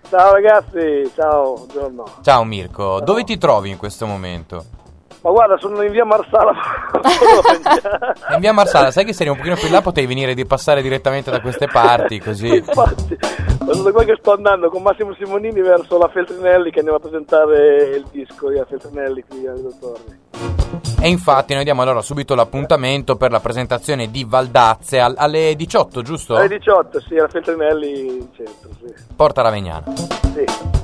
Ciao ragazzi, ciao, buongiorno. Ciao Mirko, dove ti trovi in questo momento? Ma guarda, sono in via Marsala. In via Marsala, sai che se eri un pochino più in là potevi venire di passare direttamente da queste parti, così. Infatti, sono da qua che sto andando con Massimo Simonini verso la Feltrinelli, che andiamo a presentare il disco di Feltrinelli qui a Torri. E infatti noi diamo allora subito l'appuntamento per la presentazione di Valdazze alle 18, giusto? Alle 18, sì, alla Feltrinelli in centro, sì. Porta Ravegnana. Sì.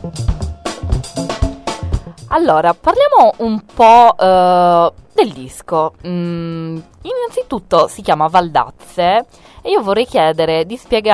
Allora, parliamo un po' del disco. Innanzitutto si chiama Valdazze e io vorrei chiederti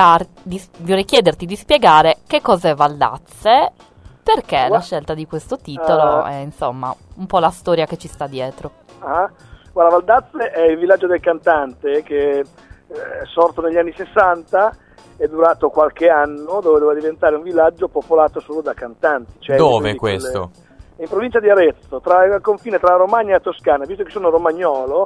di spiegare che cos'è Valdazze, perché la scelta di questo titolo e insomma un po' la storia che ci sta dietro. Guarda, Valdazze è il villaggio del cantante che è sorto negli anni 60, è durato qualche anno, dove doveva diventare un villaggio popolato solo da cantanti. Cioè dove questo? In provincia di Arezzo, al confine tra la Romagna e la Toscana. Visto che sono romagnolo,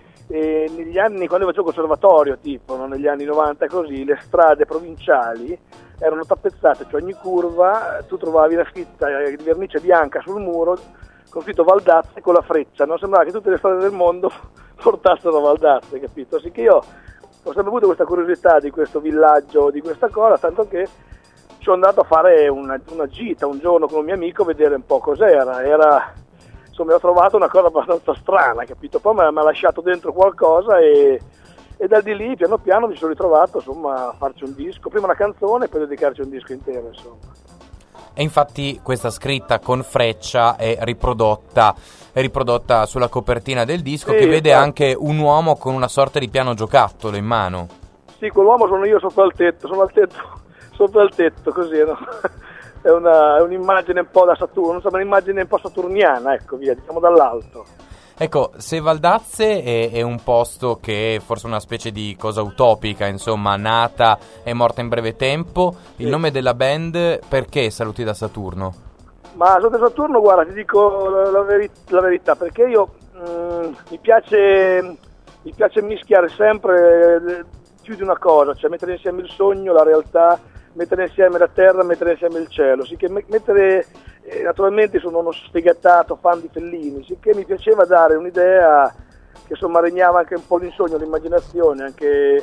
negli anni, quando facevo conservatorio, tipo negli anni 90 così, le strade provinciali erano tappezzate, cioè ogni curva tu trovavi la scritta di vernice bianca sul muro con scritto Valdazze con la freccia, non sembrava che tutte le strade del mondo portassero Valdazze, capito? Sì, che io ho sempre avuto questa curiosità di questo villaggio, di questa cosa, tanto che sono andato a fare una gita un giorno con un mio amico a vedere un po' cos'era. Insomma, ho trovato una cosa abbastanza strana, capito? Poi mi ha lasciato dentro qualcosa e da di lì piano piano mi sono ritrovato, insomma, a farci un disco, prima una canzone e poi dedicarci un disco intero, insomma. E infatti questa scritta con freccia è riprodotta sulla copertina del disco, sì, che vede anche un uomo con una sorta di piano giocattolo in mano. Sì, quell'uomo sono io sopra il tetto, sopra il tetto, così, no? È un'immagine un po' da Saturno, insomma un'immagine un po' saturniana, ecco, via, diciamo dall'alto. Ecco, se Valdazze è un posto che è forse una specie di cosa utopica, insomma, nata e morta in breve tempo, il nome della band, perché Saluti da Saturno? Ma Saluti da Saturno, guarda, ti dico la verità, perché io mi piace mischiare sempre più di una cosa, cioè mettere insieme il sogno, la realtà, mettere insieme la terra, mettere insieme il cielo, sì che naturalmente sono uno sfegatato fan di Fellini, sì che mi piaceva dare un'idea che insomma regnava anche un po' l'insogno, l'immaginazione, anche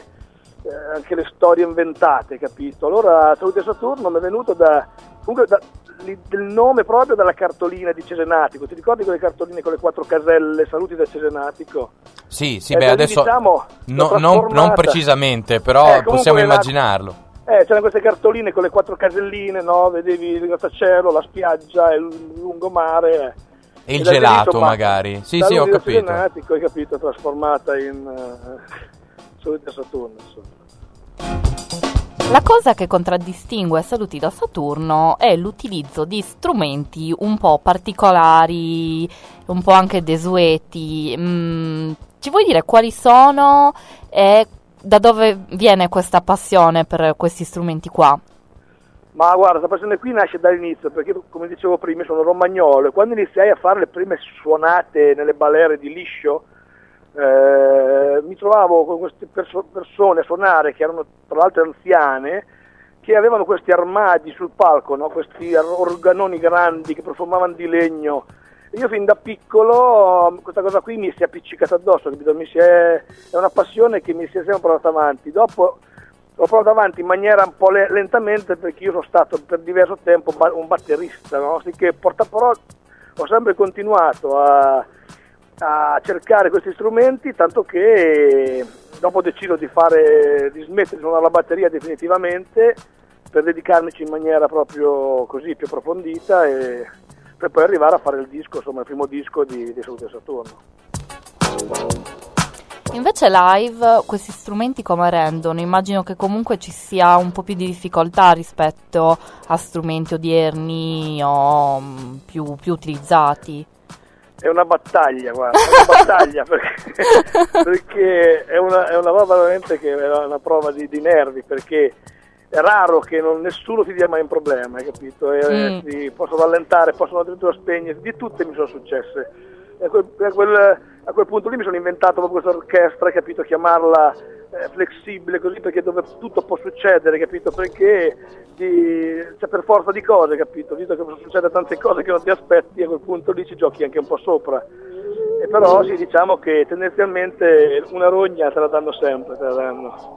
le storie inventate, capito? Allora Saluti a Saturno mi è venuto del nome proprio dalla cartolina di Cesenatico. Ti ricordi quelle cartoline con le 4 caselle, Saluti da Cesenatico? Sì, beh, adesso diciamo, non precisamente, però possiamo immaginarlo. C'erano queste cartoline con le 4 caselline, no? Vedevi il grattacielo, la spiaggia, il lungomare e il gelato magari. Sì, ho capito. Cesenatico, hai capito, trasformata in Saluti a Saturno, insomma. La cosa che contraddistingue Saluti da Saturno è l'utilizzo di strumenti un po' particolari, un po' anche desueti. Ci vuoi dire quali sono e da dove viene questa passione per questi strumenti qua? Ma guarda, questa passione qui nasce dall'inizio, perché come dicevo prima sono romagnolo e quando iniziai a fare le prime suonate nelle balere di liscio, mi trovavo con queste persone a suonare che erano tra l'altro anziane, che avevano questi armadi sul palco, no? Questi organoni grandi che profumavano di legno. E io fin da piccolo questa cosa qui mi si è appiccicata addosso, capito? È una passione che mi si è sempre portata avanti. Dopo l'ho portata avanti in maniera un po' lentamente, perché io sono stato per diverso tempo un batterista, no? Sì che però ho sempre continuato a cercare questi strumenti, tanto che dopo ho deciso di smettere di suonare la batteria definitivamente per dedicarmici in maniera proprio così più approfondita e per poi arrivare a fare il disco, insomma il primo disco di Saluti a Saturno. Invece live questi strumenti come rendono? Immagino che comunque ci sia un po' più di difficoltà rispetto a strumenti odierni o più utilizzati. È una battaglia, guarda, perché è una roba veramente che è una prova di nervi, perché è raro che nessuno ti dia mai un problema, hai capito? Si possono rallentare, possono addirittura spegnere, di tutte mi sono successe. A quel punto lì mi sono inventato proprio questa orchestra, hai capito? Chiamarla flessibile così, perché dove tutto può succedere, capito? Perché cioè per forza di cose, capito? Visto che succede tante cose che non ti aspetti, a quel punto lì ci giochi anche un po' sopra. E però sì, diciamo che tendenzialmente una rogna te la danno sempre, te la danno.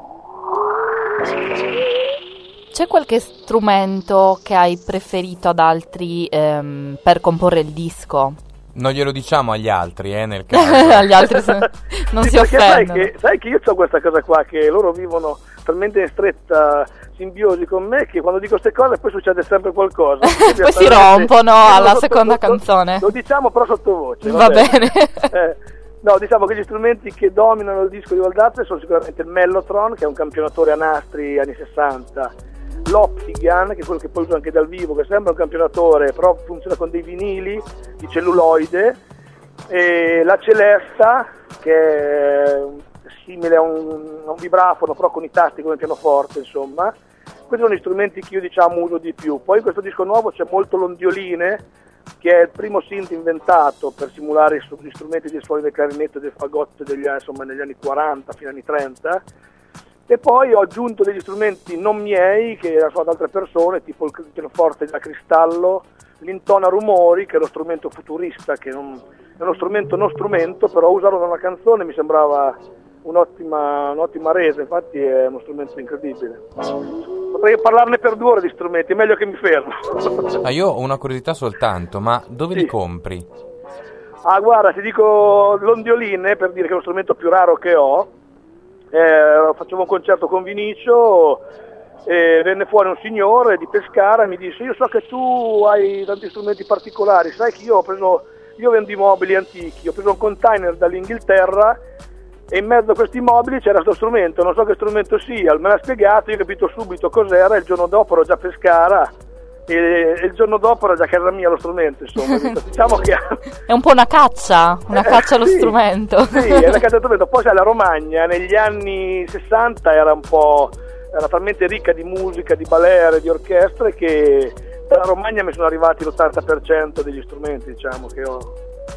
C'è qualche strumento che hai preferito ad altri per comporre il disco? Non glielo diciamo agli altri, nel caso. Agli altri non si offendono. Sai che io ho questa cosa qua, che loro vivono talmente in stretta simbiosi con me che quando dico queste cose poi succede sempre qualcosa. Poi si rompono alla seconda canzone. Lo diciamo però sottovoce. Va bene. No, diciamo che gli strumenti che dominano il disco di Valdazze sono sicuramente il Mellotron, che è un campionatore a nastri anni 60, l'Optigan, che è quello che poi uso anche dal vivo, che sembra un campionatore però funziona con dei vinili di celluloide, e la Celesta, che è simile a un vibrafono però con i tasti come pianoforte, insomma. Questi sono gli strumenti che io uso di più. Poi in questo disco nuovo c'è molto l'ondioline, che è il primo synth inventato per simulare gli strumenti di suoni del clarinetto e del fagotto negli anni 40 fino agli anni 30. E poi ho aggiunto degli strumenti non miei, che erano da altre persone, tipo il pianoforte da cristallo, l'intona rumori, che è lo strumento futurista, che è uno strumento non strumento, però usarlo da una canzone mi sembrava un'ottima resa, infatti è uno strumento incredibile. Potrei parlarne per 2 ore di strumenti, è meglio che mi fermo. Io ho una curiosità soltanto, ma dove li compri? Guarda, ti dico l'ondioline, per dire che è lo strumento più raro che ho. Facevo un concerto con Vinicio e venne fuori un signore di Pescara e mi disse: io so che tu hai tanti strumenti particolari, sai che io vendo i mobili antichi, ho preso un container dall'Inghilterra e in mezzo a questi mobili c'era questo strumento, non so che strumento sia, me l'ha spiegato, io ho capito subito cos'era, il giorno dopo ero già a Pescara e il giorno dopo era già a casa mia lo strumento, insomma. Diciamo che è un po' una caccia allo strumento. Sì, è una caccia allo strumento. Poi c'è la Romagna, negli anni 60 era talmente ricca di musica, di balere, di orchestre, che dalla Romagna mi sono arrivati l'80% degli strumenti, diciamo, che ho.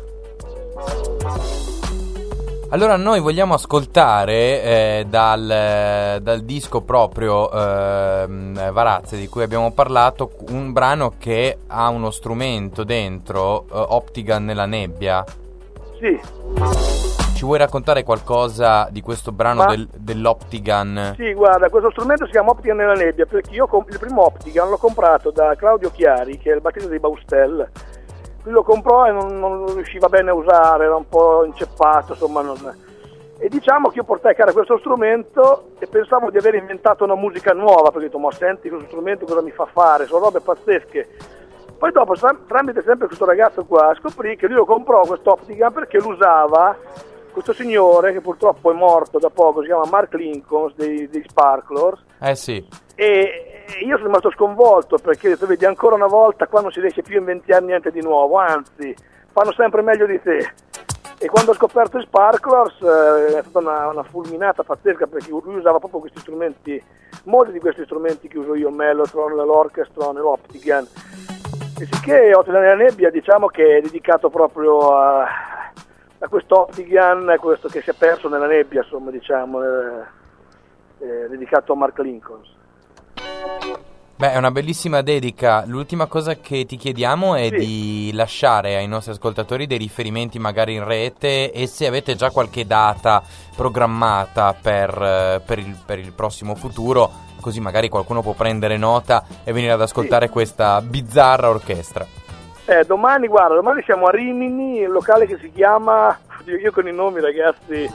Allora noi vogliamo ascoltare dal disco proprio Varazze, di cui abbiamo parlato, un brano che ha uno strumento dentro, Optigan nella nebbia. Sì. Ci vuoi raccontare qualcosa di questo brano dell'Optigan? Sì, guarda, questo strumento si chiama Optigan nella nebbia perché io il primo Optigan l'ho comprato da Claudio Chiari, che è il batterista di Baustelle. Lui lo comprò e non riusciva bene a usare, era un po' inceppato, insomma. E diciamo che io portai a casa questo strumento e pensavo di aver inventato una musica nuova, perché ho detto: ma senti questo strumento cosa mi fa fare, sono robe pazzesche. Poi dopo, tramite sempre questo ragazzo qua, scoprì che lui lo comprò questo Optigan perché lo usava questo signore, che purtroppo è morto da poco, si chiama Mark Lincoln, dei Sparklers. Sì. E io sono rimasto sconvolto, perché ho detto: vedi, ancora una volta qua non si riesce più a inventare niente di nuovo, anzi fanno sempre meglio di te. E quando ho scoperto i Sparklers è stata una fulminata pazzesca, perché lui usava proprio questi strumenti, molti di questi strumenti che uso io, Mellotron, l'Orchestron e l'Optigan. E sicché Optigan nella nebbia, diciamo che è dedicato proprio a questo Optigan, questo che si è perso nella nebbia, insomma, diciamo, dedicato a Mark Lincoln. Beh, è una bellissima dedica. L'ultima cosa che ti chiediamo è di lasciare ai nostri ascoltatori dei riferimenti magari in rete, e se avete già qualche data programmata per il prossimo futuro, così magari qualcuno può prendere nota e venire ad ascoltare questa bizzarra orchestra. Domani siamo a Rimini, il locale che si chiama, io con i nomi ragazzi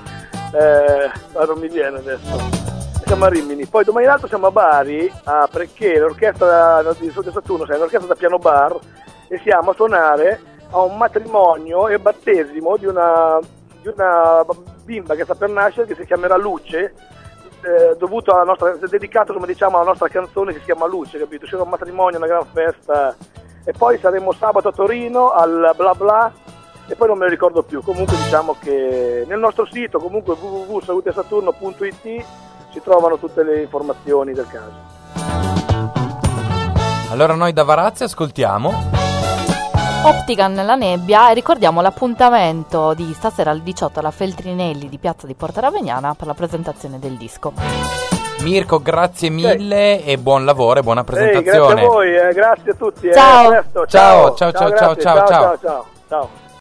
non mi viene adesso, siamo a Rimini. Poi domani l'altro siamo a Bari, perché l'orchestra di Saturno è l'orchestra da piano bar, e siamo a suonare a un matrimonio e battesimo di una bimba che sta per nascere, che si chiamerà Luce, dovuto alla nostra, dedicato, come diciamo, alla nostra canzone che si chiama Luce, capito? C'era un matrimonio, una gran festa. E poi saremo sabato a Torino al Bla Bla, e poi non me ne ricordo più. Comunque diciamo che nel nostro sito, comunque www.salutesaturno.it, si trovano tutte le informazioni del caso. Allora noi da Varazze ascoltiamo Optica nella nebbia, e ricordiamo l'appuntamento di stasera alle 18 alla Feltrinelli di Piazza di Porta Ravegnana per la presentazione del disco. Mirko, grazie mille e buon lavoro e buona presentazione. Grazie a voi, grazie a tutti. Ciao. A presto, Ciao, ciao, ciao, ciao, grazie, ciao, ciao. ciao.